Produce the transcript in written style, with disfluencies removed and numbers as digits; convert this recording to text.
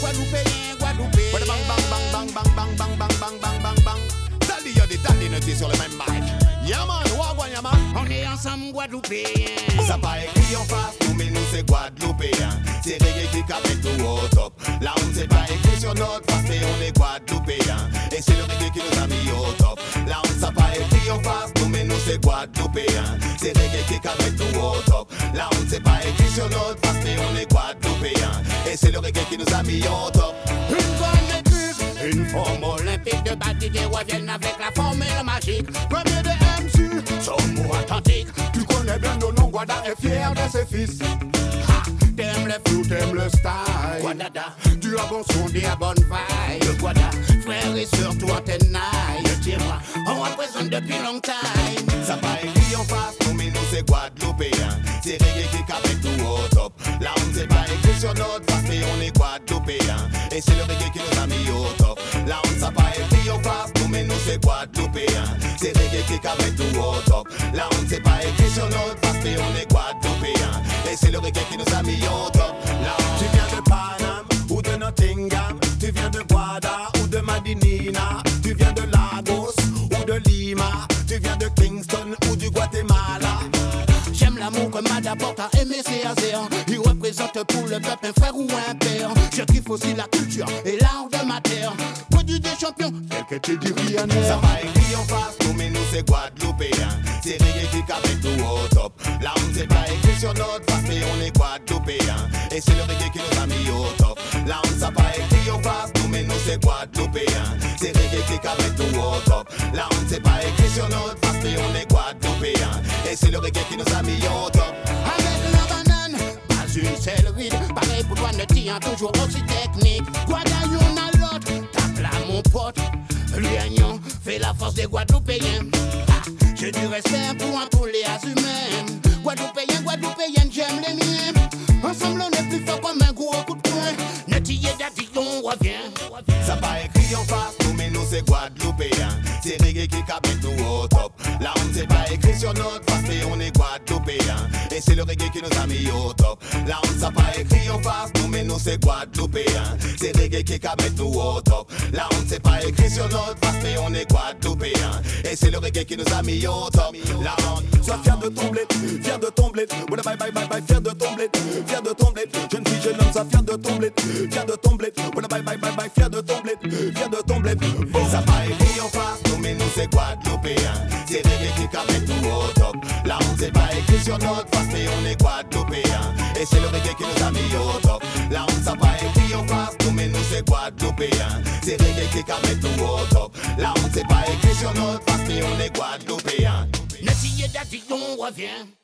Guadeloupéen, Guadeloupéen. Bang bang bang bang bang bang bang bang bang bang bang bang. Daddy y'a des daddy notés sur le même mic. Yaman, wagwan yaman. On est ensemble Guadeloupéens. Ça pas écrit en face, nous mais nous c'est Guadeloupéen. C'est reggae qui capte tout au top. Là on ne s'est pas écrit sur notre face, mais on est Guadeloupéen. Et c'est le reggae qui nous a mis au top. Là on ne s'est pas écrit en face, nous mais nous c'est Guadeloupéen. C'est reggae qui capte tout au top. Là on ne s'est pas écrit sur notre face, mais on est Guadeloupéen. Et c'est le reggae qui nous a mis au top. Une bonne maîtrise, une forme olympique de baptisés reviennent avec la formule magique. Premier de MC, son mot authentique. Tu connais bien nos noms, Guada est fier de ses fils. Ha, t'aimes le flow, t'aimes le style. Guadada, tu as bon son et à bonne vibe. Le Guada, frère et surtout en tenaille. Dis-moi, on représente depuis longtemps. Ça pas écrit en face, nous mais nous c'est Guadeloupéen. C'est reggae qui capte tout au top. Là on ne s'est pas écrit sur notre face, mais on est Guadeloupéen. Et c'est le reggae qui nous a mis au top. Là on ne s'est pas écrit en face, nous mais nous c'est Guadeloupéen. C'est reggae qui capte tout au top. Là on ne s'est pas écrit sur notre face, mais on est Guadeloupéen. Et c'est le reggae qui nous a mis au top. Là tu viens de Paname ou de Nottingham, tu viens de Guada ou de Madinina, tu viens de Lagos ou de Lima, tu viens de Kingston ou du Guatemala. J'aime l'amour que Mad apporte à aimer ses ASEAN. Il représente pour le peuple un frère ou un père. Je kiffe aussi la culture et l'art de ma terre. Produit des champions, tel que tu dis Rihanna. ça pas écrit en face, nous mais nous c'est Guadeloupéen. C'est reggae qui capte tout au top. Là on ne s'est pas écrit sur notre face, mais on est Guadeloupéen. Et c'est le reggae qui nous a mis au top. Là on ne s'est pas écrit en face, nous mais nous c'est Guadeloupéen. C'est reggae qui capte tout au top. Là on ne s'est pas écrit sur notre face, mais on est Guadeloupéen. Et c'est le reggae qui nous a mis au top. Avec la banane, pas une seule vide. Pareil pour toi, ne tient toujours aussi technique. Guada, y'en a l'autre, tape là mon pote. L'union fait la force des Guadeloupéens. Ah, j'ai du respect pour tous les humains. Guadeloupéens, Guadeloupéennes, j'aime les miens. Ensemble on est plus fort comme un gros coup de poing. Netillé d'Adi, on revient. Ça pas écrit en face, nous mais nous c'est Guadeloupéen. C'est reggae qui capte tout au top. Là on ne s'est pas écrit sur notre face, mais on est Guadeloupéen. Et c'est le reggae qui nous a mis au top. Là on ne s'est pas écrit en face, nous mais nous c'est Guadeloupéen. C'est reggae qui capte tout au top. Là on ne s'est pas écrit sur notre face, mais on est Guadeloupéen. Et c'est le reggae qui nous a mis au top. Là on Sois fier de ton bled, fier de ton bled. Voilà, bye bye bye bye, fier de ton bled, fier de ton bled. Jeune fille, jeune homme, sois fier de ton bled, fier de ton bled. Voilà, bye bye bye bye, fier de ton bled, fier de ton bled. ça pas écrit en face, nous mais nous c'est Guadeloupéen. C'est reggae qui capte tout au top. Là on ne s'est pas écrit sur notre face, mais on est Guadeloupéen. Et c'est le reggae qui nous a mis au top. Là on ne s'est pas écrit en face, nous mais nous c'est Guadeloupéen. C'est reggae qui capte tout au top. Là on ne s'est pas écrit sur notre face, mais on est Guadeloupéen. Netillé d'Adi, on revient.